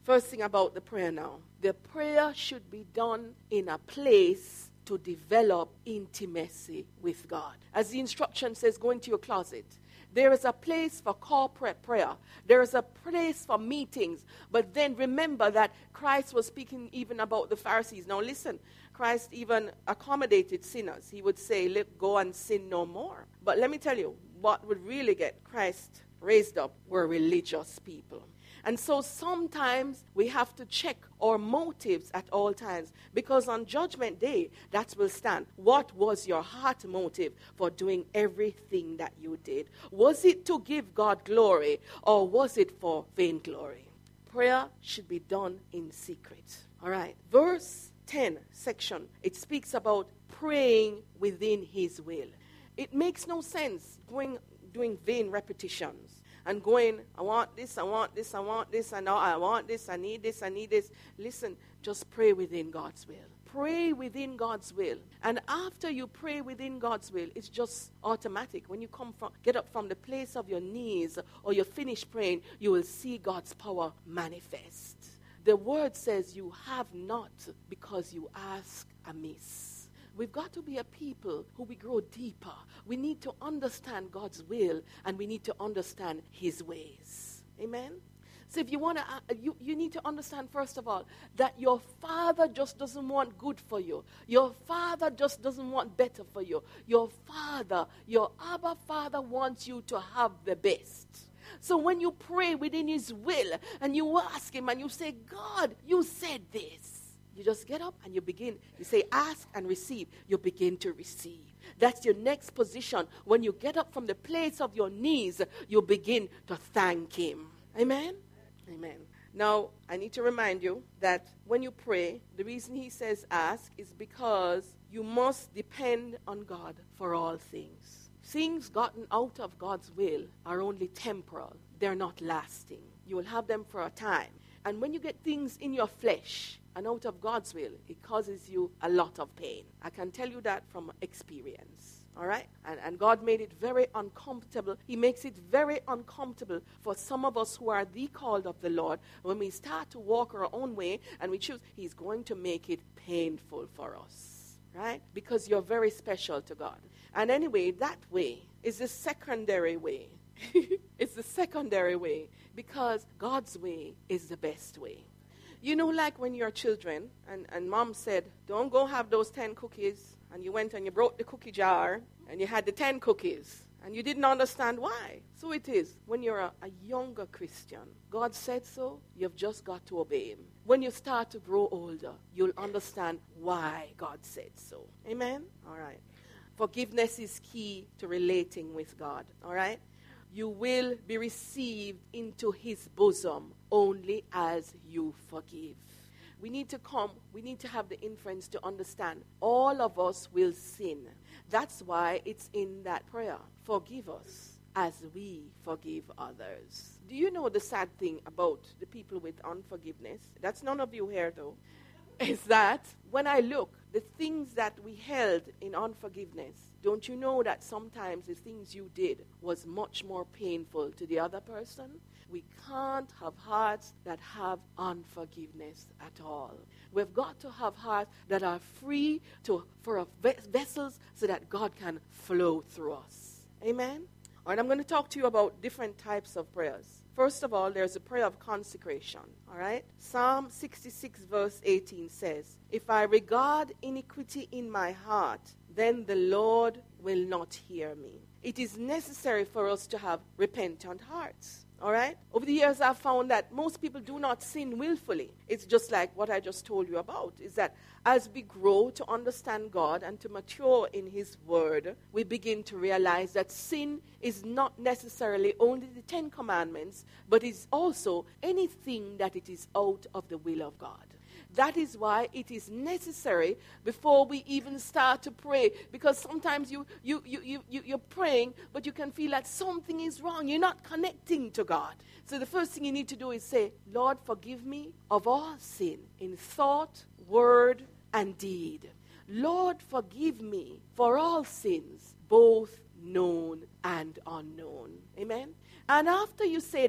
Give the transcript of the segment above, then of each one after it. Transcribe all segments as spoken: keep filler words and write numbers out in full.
First thing about the prayer now. The prayer should be done in a place to develop intimacy with God. As the instruction says, go into your closet. There is a place for corporate prayer. There is a place for meetings. But then remember that Christ was speaking even about the Pharisees. Now listen, Christ even accommodated sinners. He would say, let go and sin no more. But let me tell you, what would really get Christ raised up were religious people. And so sometimes we have to check our motives at all times, because on Judgment Day, that will stand. What was your heart motive for doing everything that you did? Was it to give God glory, or was it for vainglory? Prayer should be done in secret. All right. Verse ten section, it speaks about praying within his will. It makes no sense going doing vain repetitions. And going, I want this, I want this, I want this, and now I want this, I need this, I need this. Listen, just pray within God's will. Pray within God's will. And after you pray within God's will, it's just automatic. When you come from, get up from the place of your knees or you finish praying, you will see God's power manifest. The word says you have not because you ask amiss. We've got to be a people who we grow deeper. We need to understand God's will, and we need to understand his ways. Amen? So if you want to, uh, you, you need to understand, first of all, that your Father just doesn't want good for you. Your Father just doesn't want better for you. Your Father, your Abba Father wants you to have the best. So when you pray within his will, and you ask him, and you say, God, you said this. You just get up and you begin. You say, ask and receive. You begin to receive. That's your next position. When you get up from the place of your knees, you begin to thank him. Amen? Amen. Now, I need to remind you that when you pray, the reason he says ask is because you must depend on God for all things. Things gotten out of God's will are only temporal. They're not lasting. You will have them for a time. And when you get things in your flesh and out of God's will, it causes you a lot of pain. I can tell you that from experience. All right? And, and God made it very uncomfortable. He makes it very uncomfortable for some of us who are the called of the Lord. When we start to walk our own way and we choose, he's going to make it painful for us. Right? Because you're very special to God. And anyway, that way is the secondary way. It's the secondary way, because God's way is the best way. You know, like when you're children, and, and mom said, don't go have those ten cookies, and you went and you broke the cookie jar, and you had the ten cookies, and you didn't understand why. So it is, when you're a, a younger Christian, God said so, you've just got to obey him. When you start to grow older, you'll understand why God said so. Amen? All right. Forgiveness is key to relating with God. All right? You will be received into his bosom only as you forgive. We need to come, we need to have the inference to understand all of us will sin. That's why it's in that prayer. Forgive us as we forgive others. Do you know the sad thing about the people with unforgiveness? That's none of you here though. Is that when I look, the things that we held in unforgiveness, don't you know that sometimes the things you did was much more painful to the other person? We can't have hearts that have unforgiveness at all. We've got to have hearts that are free to for vessels so that God can flow through us. Amen? All right, I'm going to talk to you about different types of prayers. First of all, there's a prayer of consecration, all right? Psalm sixty-six verse eighteen says, if I regard iniquity in my heart, then the Lord will not hear me. It is necessary for us to have repentant hearts, all right? Over the years, I've found that most people do not sin willfully. It's just like what I just told you about, is that as we grow to understand God and to mature in his word, we begin to realize that sin is not necessarily only the Ten Commandments, but is also anything that it is out of the will of God. That is why it is necessary before we even start to pray. Because sometimes you, you, you, you, you, you're praying, but you can feel that something is wrong. You're not connecting to God. So the first thing you need to do is say, Lord, forgive me of all sin in thought, word, and deed. Lord, forgive me for all sins, both known and unknown. Amen? And after you say that,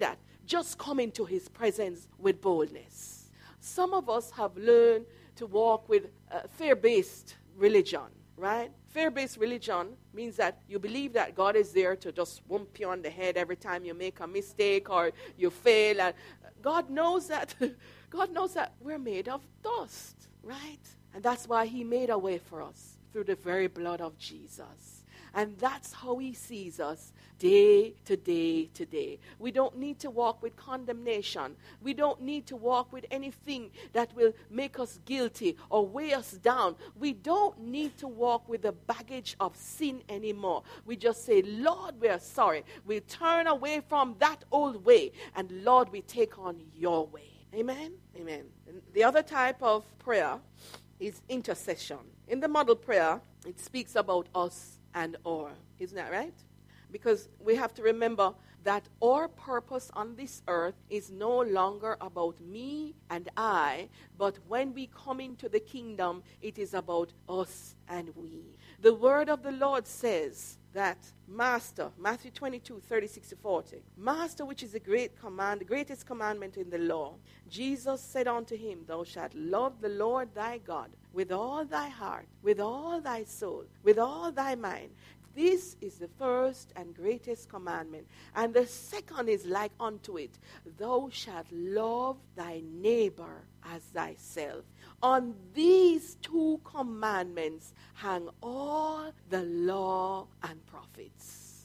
just come into his presence with boldness. Some of us have learned to walk with uh, fear-based religion, right? Fear-based religion means that you believe that God is there to just whomp you on the head every time you make a mistake or you fail. And God knows that. God knows that we're made of dust, right? And that's why he made a way for us through the very blood of Jesus. And that's how he sees us day to day to day. We don't need to walk with condemnation. We don't need to walk with anything that will make us guilty or weigh us down. We don't need to walk with the baggage of sin anymore. We just say, Lord, we are sorry. We turn away from that old way. And Lord, we take on your way. Amen? Amen. And the other type of prayer is intercession. In the model prayer, it speaks about us and our. Isn't that right? Because we have to remember that our purpose on this earth is no longer about me and I, but when we come into the kingdom, it is about us and we. The word of the Lord says that Master, Matthew twenty-two, thirty-six to forty, Master, which is the great command, the greatest commandment in the law, Jesus said unto him, Thou shalt love the Lord thy God with all thy heart, with all thy soul, with all thy mind. This is the first and greatest commandment. And the second is like unto it. Thou shalt love thy neighbor as thyself. On these two commandments hang all the law and prophets.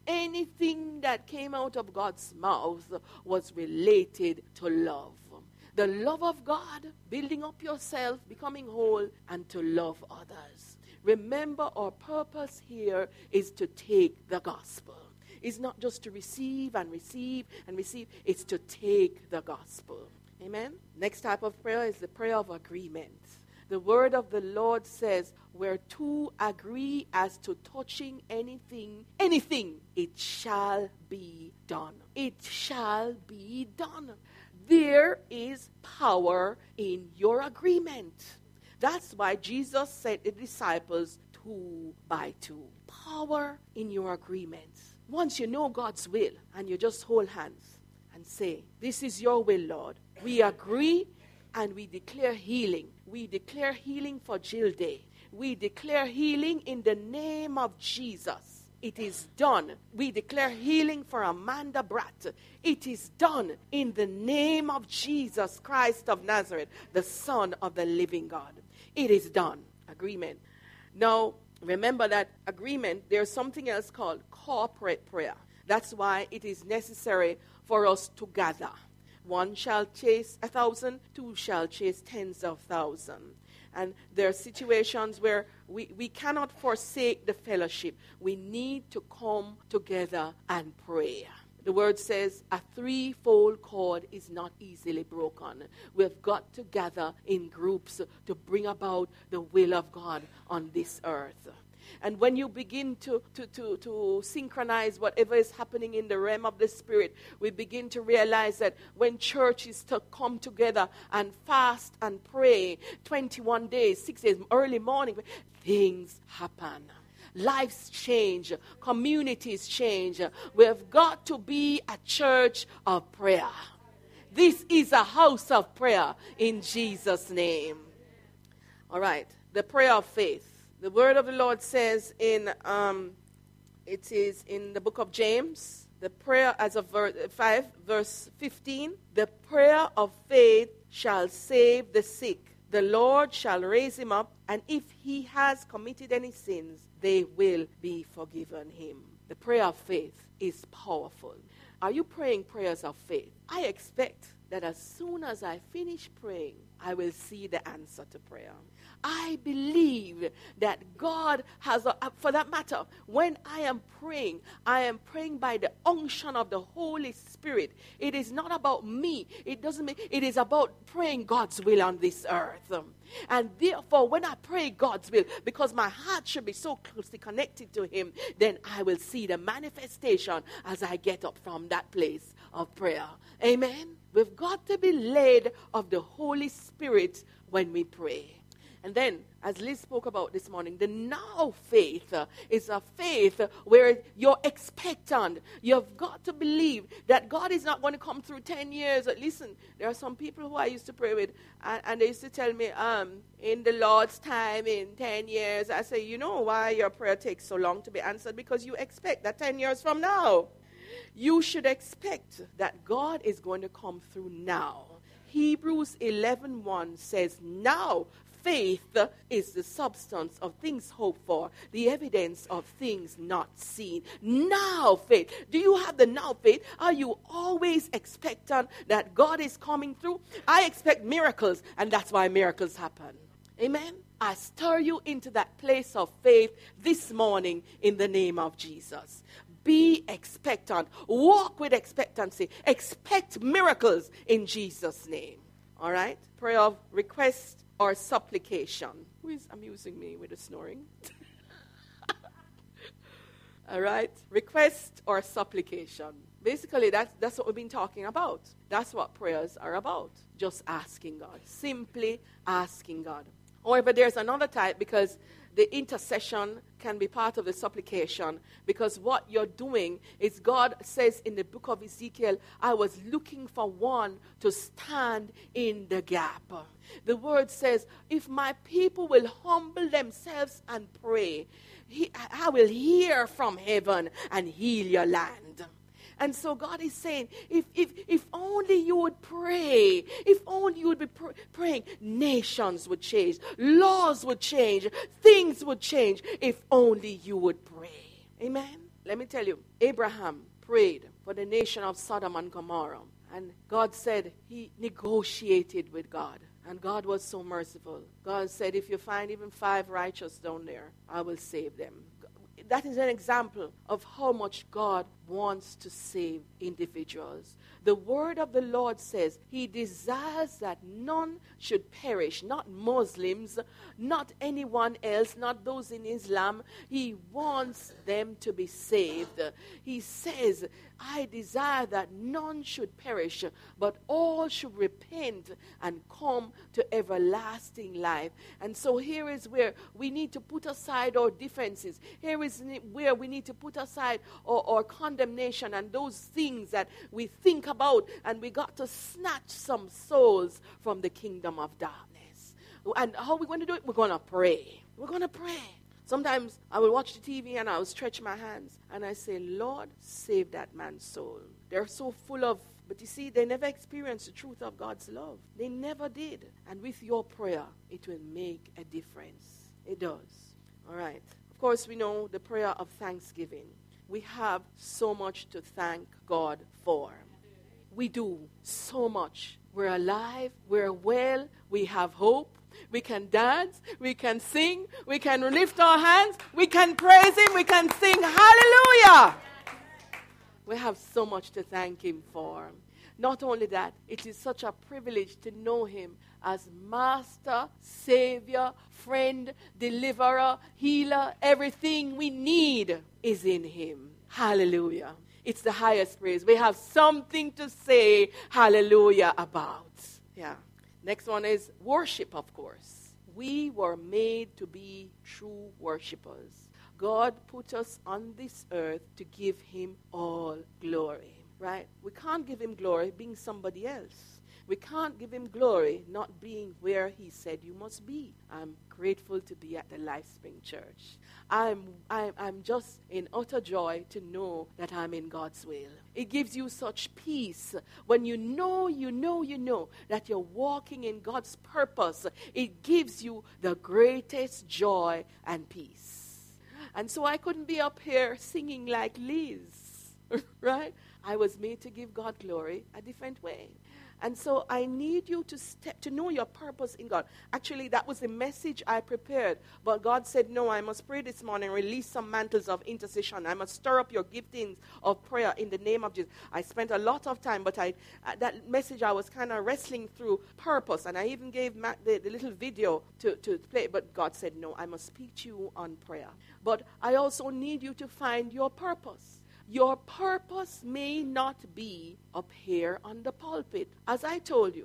Anything that came out of God's mouth was related to love. The love of God, building up yourself, becoming whole, and to love others. Remember, our purpose here is to take the gospel. It's not just to receive and receive and receive. It's to take the gospel. Amen? Next type of prayer is the prayer of agreement. The word of the Lord says, where two agree as to touching anything, anything, it shall be done. It shall be done. There is power in your agreement. That's why Jesus said the disciples two by two. Power in your agreement. Once you know God's will and you just hold hands and say, this is your will, Lord. We agree and we declare healing. We declare healing for Jill Day. We declare healing in the name of Jesus. It is done. We declare healing for Amanda Bratt. It is done in the name of Jesus Christ of Nazareth, the Son of the living God. It is done. Agreement. Now, remember that agreement, there's something else called corporate prayer. That's why it is necessary for us to gather. One shall chase a thousand, two shall chase tens of thousands. And there are situations where we, we cannot forsake the fellowship. We need to come together and pray. The word says a threefold cord is not easily broken. We've got to gather in groups to bring about the will of God on this earth. And when you begin to, to, to, to synchronize whatever is happening in the realm of the Spirit, we begin to realize that when churches to come together and fast and pray twenty-one days, six days, early morning, things happen. Lives change. Communities change. We've got to be a church of prayer. This is a house of prayer in Jesus' name. All right. The prayer of faith. The word of the Lord says in, um, it is in the book of James, the prayer as of verse five, verse fifteen, the prayer of faith shall save the sick. The Lord shall raise him up, and if he has committed any sins, they will be forgiven him. The prayer of faith is powerful. Are you praying prayers of faith? I expect that as soon as I finish praying, I will see the answer to prayer. I believe that God has, a, for that matter, when I am praying, I am praying by the unction of the Holy Spirit. It is not about me. It doesn't mean, it is about praying God's will on this earth. And therefore, when I pray God's will, because my heart should be so closely connected to Him, then I will see the manifestation as I get up from that place of prayer. Amen? We've got to be led of the Holy Spirit when we pray. And then, as Liz spoke about this morning, the now faith uh, is a faith uh, where you're expectant. You've got to believe that God is not going to come through ten years. Listen, there are some people who I used to pray with, and, and they used to tell me, um, in the Lord's time, in ten years, I say, you know why your prayer takes so long to be answered? Because you expect that ten years from now. You should expect that God is going to come through now. Hebrews eleven one says, now faith is the substance of things hoped for, the evidence of things not seen. Now faith. Do you have the now faith? Are you always expectant that God is coming through? I expect miracles, and that's why miracles happen. Amen? I stir you into that place of faith this morning in the name of Jesus. Be expectant. Walk with expectancy. Expect miracles in Jesus' name. All right? Prayer of request or supplication. Who is amusing me with the snoring? All right? Request or supplication. Basically, that's, that's what we've been talking about. That's what prayers are about. Just asking God. Simply asking God. However, there's another type, because the intercession can be part of the supplication, because what you're doing is, God says in the book of Ezekiel, I was looking for one to stand in the gap. The word says, if my people will humble themselves and pray, he, I will hear from heaven and heal your land. And so God is saying, if if if only you would pray, if only you would be pr- praying, nations would change, laws would change, things would change, if only you would pray. Amen? Let me tell you, Abraham prayed for the nation of Sodom and Gomorrah. And God said he negotiated with God. And God was so merciful. God said, if you find even five righteous down there, I will save them. That is an example of how much God wants to save individuals. The word of the Lord says he desires that none should perish, not Muslims, not anyone else, not those in Islam. He wants them to be saved. He says, I desire that none should perish, but all should repent and come to everlasting life. And so here is where we need to put aside our differences. Here is where we need to put aside our, our condemnation and those things that we think about, and we got to snatch some souls from the kingdom of darkness. And how are we going to do it? We're going to pray. We're going to pray. Sometimes I will watch the T V and I will stretch my hands and I say, Lord, save that man's soul. They're so full of, but you see, they never experienced the truth of God's love. They never did. And with your prayer, it will make a difference. It does. All right. Of course, we know the prayer of thanksgiving. We have so much to thank God for. We do so much. We're alive. We're well. We have hope. We can dance, we can sing, we can lift our hands, we can praise him, we can sing hallelujah. We have so much to thank him for. Not only that, it is such a privilege to know him as master, savior, friend, deliverer, healer. Everything we need is in him. Hallelujah. It's the highest praise. We have something to say hallelujah about. Yeah. Next one is worship, of course. We were made to be true worshipers. God put us on this earth to give him all glory, right? We can't give him glory being somebody else. We can't give him glory not being where he said you must be. I'm grateful to be at the LifeSpring Church. I'm, I'm, I'm just in utter joy to know that I'm in God's will. It gives you such peace when you know, you know, you know that you're walking in God's purpose. It gives you the greatest joy and peace. And so I couldn't be up here singing like Liz, right? I was made to give God glory a different way. And so I need you to step, to know your purpose in God. Actually, that was the message I prepared. But God said, no, I must pray this morning, release some mantles of intercession. I must stir up your giftings of prayer in the name of Jesus. I spent a lot of time, but I uh, that message I was kind of wrestling through purpose. And I even gave Matt the, the little video to, to play. But God said, no, I must speak to you on prayer. But I also need you to find your purpose. Your purpose may not be up here on the pulpit. As I told you,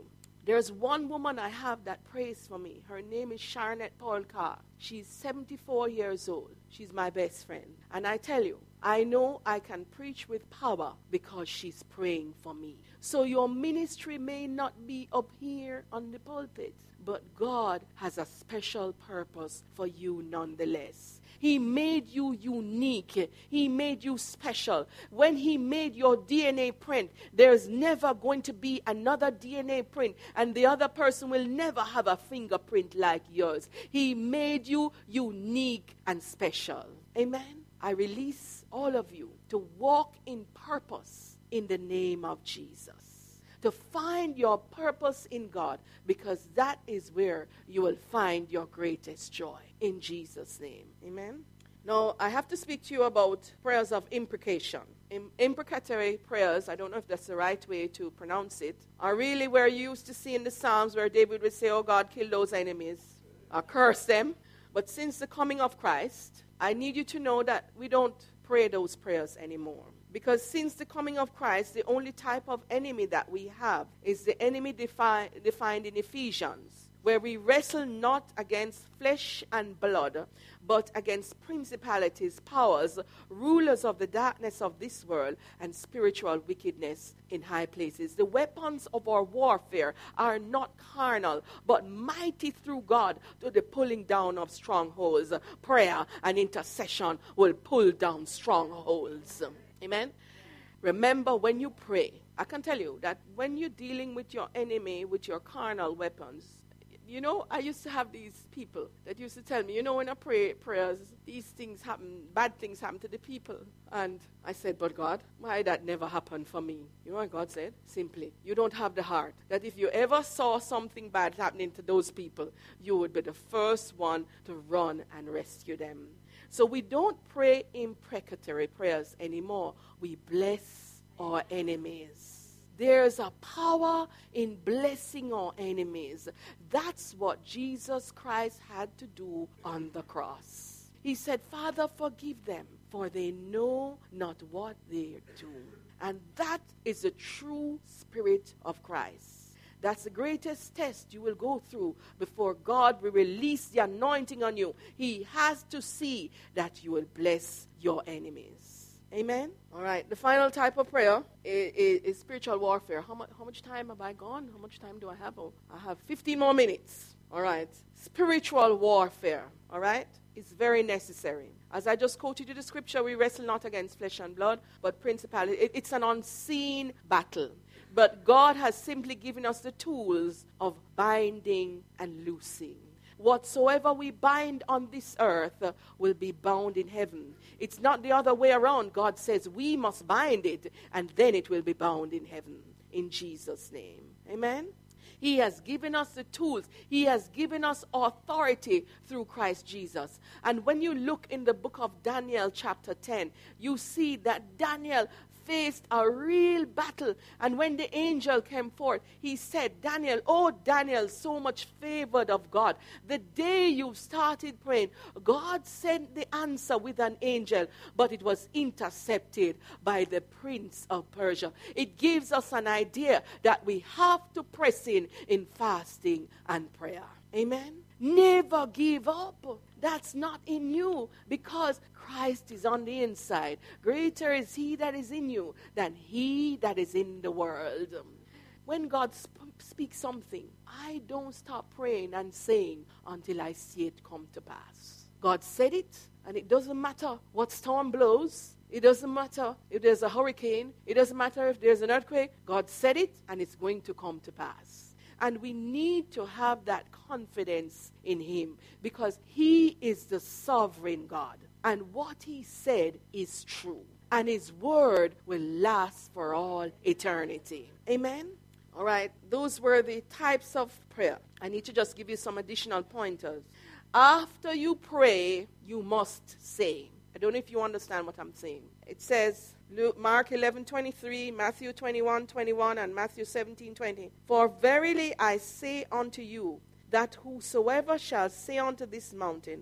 There's one woman I have that prays for me. Her name is Sharonette Paul Carr. She's seventy-four years old. She's my best friend. And I tell you, I know I can preach with power because she's praying for me. So your ministry may not be up here on the pulpit, but God has a special purpose for you nonetheless. He made you unique. He made you special. When he made your D N A print, there's never going to be another D N A print, and the other person will never have a fingerprint like yours. He made you unique and special. Amen. I release all of you to walk in purpose in the name of Jesus. To find your purpose in God, because that is where you will find your greatest joy. In Jesus' name. Amen. Now, I have to speak to you about prayers of imprecation. Im- imprecatory prayers, I don't know if that's the right way to pronounce it, are really where you used to see in the Psalms where David would say, oh God, kill those enemies, or curse them. But since the coming of Christ, I need you to know that we don't pray those prayers anymore. Because since the coming of Christ, the only type of enemy that we have is the enemy defi- defined in Ephesians, where we wrestle not against flesh and blood, but against principalities, powers, rulers of the darkness of this world, and spiritual wickedness in high places. The weapons of our warfare are not carnal, but mighty through God to the pulling down of strongholds. Prayer and intercession will pull down strongholds. Amen? Remember, when you pray, I can tell you that when you're dealing with your enemy, with your carnal weapons, you know, I used to have these people that used to tell me, you know, when I pray prayers, these things happen, bad things happen to the people. And I said, but God, why that never happened for me? You know what God said? Simply, you don't have the heart. That if you ever saw something bad happening to those people, you would be the first one to run and rescue them. So we don't pray imprecatory prayers anymore. We bless our enemies. There's a power in blessing our enemies. That's what Jesus Christ had to do on the cross. He said, Father, forgive them, for they know not what they do. And that is the true spirit of Christ. That's the greatest test you will go through before God will release the anointing on you. He has to see that you will bless your enemies. Amen? All right. The final type of prayer is, is, is spiritual warfare. How much, how much time have I gone? How much time do I have? Oh, I have fifteen more minutes. All right. Spiritual warfare. All right. It's very necessary. As I just quoted you the scripture, we wrestle not against flesh and blood, but principality. It, it's an unseen battle. But God has simply given us the tools of binding and loosing. Whatsoever we bind on this earth uh, will be bound in heaven. It's not the other way around. God says we must bind it, and then it will be bound in heaven. In Jesus' name. Amen? He has given us the tools. He has given us authority through Christ Jesus. And when you look in the book of Daniel chapter ten, you see that Daniel faced a real battle. And when the angel came forth, he said, Daniel, oh Daniel, so much favored of God. The day you started praying, God sent the answer with an angel, but it was intercepted by the prince of Persia. It gives us an idea that we have to press in in fasting and prayer. Amen? Never give up. That's not in you, because Christ is on the inside. Greater is he that is in you than he that is in the world. When God sp- speaks something, I don't stop praying and saying until I see it come to pass. God said it, and it doesn't matter what storm blows. It doesn't matter if there's a hurricane. It doesn't matter if there's an earthquake. God said it, and it's going to come to pass. And we need to have that confidence in him, because he is the sovereign God. And what he said is true. And his word will last for all eternity. Amen? All right. Those were the types of prayer. I need to just give you some additional pointers. After you pray, you must say. I don't know if you understand what I'm saying. It says, Luke, Mark eleven twenty-three, Matthew twenty-one twenty-one, and Matthew seventeen twenty. For verily I say unto you, that whosoever shall say unto this mountain,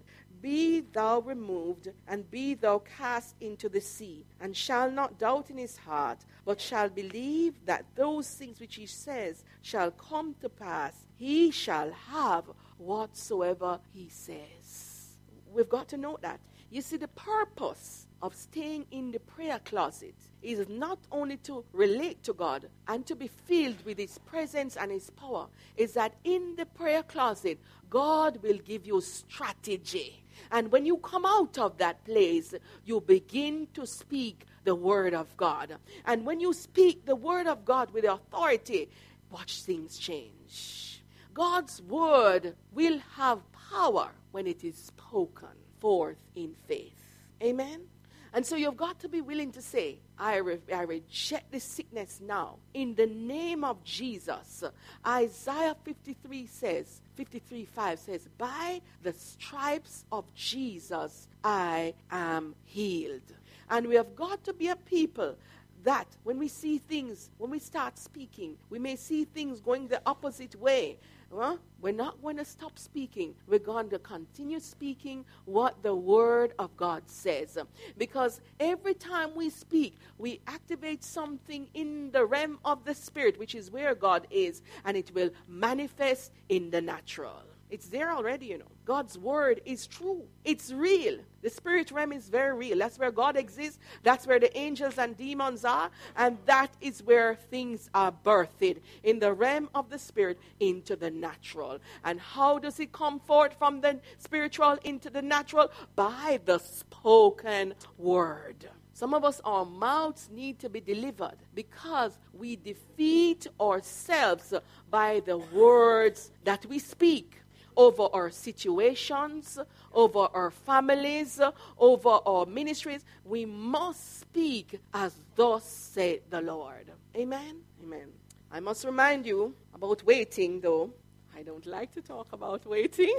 be thou removed, and be thou cast into the sea, and shall not doubt in his heart, but shall believe that those things which he says shall come to pass, he shall have whatsoever he says. We've got to know that. You see, the purpose of staying in the prayer closet is not only to relate to God and to be filled with his presence and his power, is that in the prayer closet, God will give you strategy. And when you come out of that place, you begin to speak the word of God. And when you speak the word of God with authority, watch things change. God's word will have power when it is spoken forth in faith. Amen? And so you've got to be willing to say, I, re- I reject this sickness now. In the name of Jesus. Isaiah fifty-three says, fifty-three five says, by the stripes of Jesus, I am healed. And we have got to be a people that when we see things, when we start speaking, we may see things going the opposite way. Well, we're not going to stop speaking. We're going to continue speaking what the Word of God says. Because every time we speak, we activate something in the realm of the Spirit, which is where God is, and it will manifest in the natural. It's there already, you know. God's word is true. It's real. The spirit realm is very real. That's where God exists. That's where the angels and demons are. And that is where things are birthed in the realm of the spirit into the natural. And how does it come forth from the spiritual into the natural? By the spoken word. Some of us, our mouths need to be delivered because we defeat ourselves by the words that we speak. Over our situations, over our families, over our ministries. We must speak as thus said the Lord. Amen? Amen. I must remind you about waiting, though. I don't like to talk about waiting.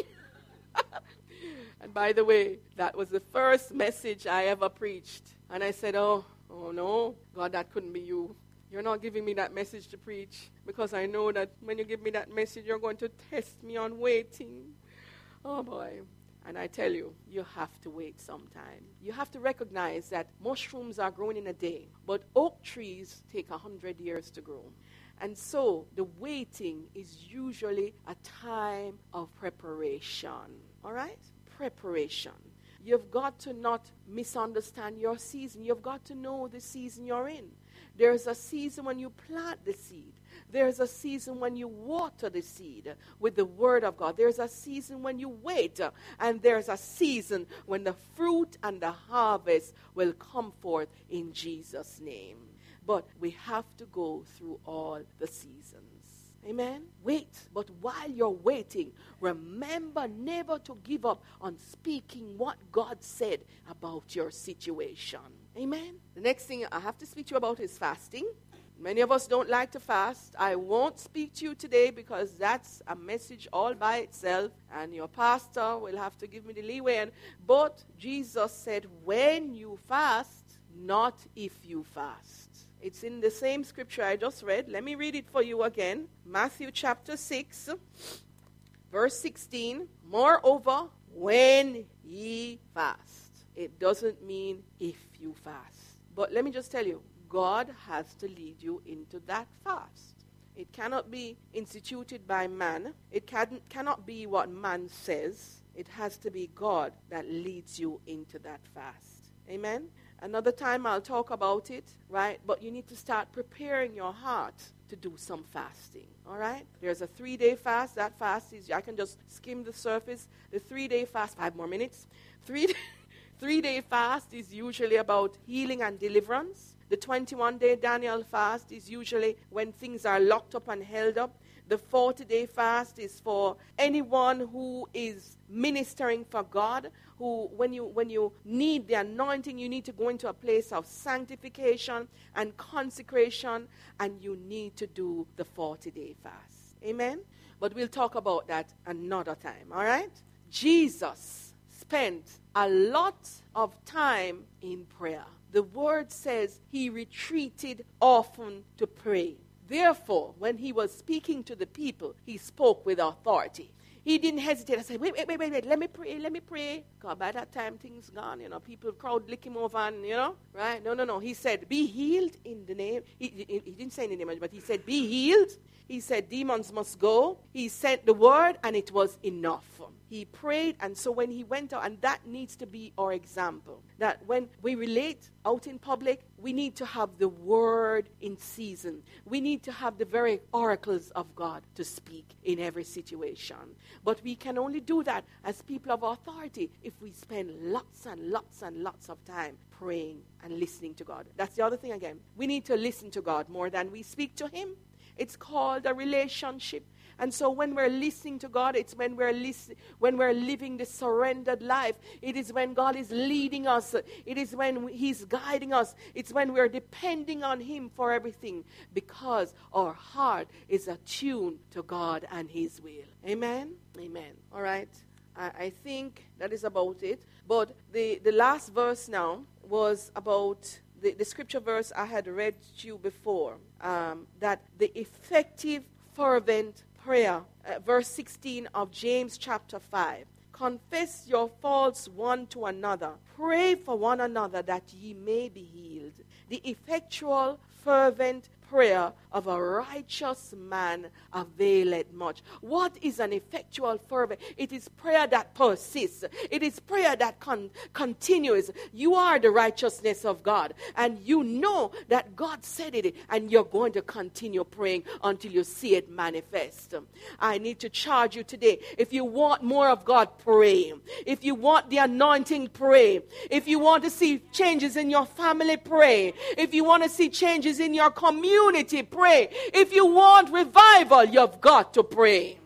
And by the way, that was the first message I ever preached. And I said, oh, oh no, God, that couldn't be you. You're not giving me that message to preach because I know that when you give me that message, you're going to test me on waiting. Oh, boy. And I tell you, you have to wait sometime. You have to recognize that mushrooms are growing in a day, but oak trees take a hundred years to grow. And so the waiting is usually a time of preparation. All right? Preparation. You've got to not misunderstand your season. You've got to know the season you're in. There's a season when you plant the seed. There's a season when you water the seed with the word of God. There's a season when you wait. And there's a season when the fruit and the harvest will come forth in Jesus' name. But we have to go through all the seasons. Amen? Wait. But while you're waiting, remember never to give up on speaking what God said about your situation. Amen? The next thing I have to speak to you about is fasting. Many of us don't like to fast. I won't speak to you today because that's a message all by itself. And your pastor will have to give me the leeway. And, but Jesus said, when you fast, not if you fast. It's in the same scripture I just read. Let me read it for you again. Matthew chapter six, verse sixteen. Moreover, when ye fast. It doesn't mean if you fast. But let me just tell you, God has to lead you into that fast. It cannot be instituted by man. It can, cannot be what man says. It has to be God that leads you into that fast. Amen? Another time I'll talk about it, right? But you need to start preparing your heart to do some fasting, all right? There's a three-day fast. That fast is, I can just skim the surface. The three-day fast, five more minutes. Three, three-day fast is usually about healing and deliverance. The twenty-one-day Daniel fast is usually when things are locked up and held up. The forty-day fast is for anyone who is ministering for God, who when you when you need the anointing, you need to go into a place of sanctification and consecration, and you need to do the forty-day fast. Amen? But we'll talk about that another time, all right? Jesus spent a lot of time in prayer. The word says he retreated often to pray. Therefore, when he was speaking to the people, he spoke with authority. He didn't hesitate. I said, wait, wait, wait, wait, wait, let me pray, let me pray. God, by that time, things gone, you know, people, crowd lick him over and, you know, right? No, no, no. He said, be healed in the name. He, he, he didn't say in the name, but he said, be healed. He said, demons must go. He sent the word, and it was enough. He prayed, and so when he went out, and that needs to be our example, that when we relate out in public, we need to have the word in season. We need to have the very oracles of God to speak in every situation. But we can only do that as people of authority if we spend lots and lots and lots of time praying and listening to God. That's the other thing again. We need to listen to God more than we speak to him. It's called a relationship. And so when we're listening to God, it's when we're listen, when we're living the surrendered life. It is when God is leading us. It is when he's guiding us. It's when we're depending on him for everything, because our heart is attuned to God and his will. Amen? Amen. All right. I, I think that is about it. But the, the last verse now was about the, the scripture verse I had read to you before, um, that the effective, fervent prayer, uh, verse sixteen of James chapter five. Confess your faults one to another. Pray for one another that ye may be healed. The effectual, fervent prayer of a righteous man availeth much. What is an effectual, fervent? It is prayer that persists. It is prayer that con- continues. You are the righteousness of God, and you know that God said it, and you're going to continue praying until you see it manifest. I need to charge you today. If you want more of God, pray. If you want the anointing, pray. If you want to see changes in your family, pray. If you want to see changes in your community, Unity, pray. If you want revival, you've got to pray.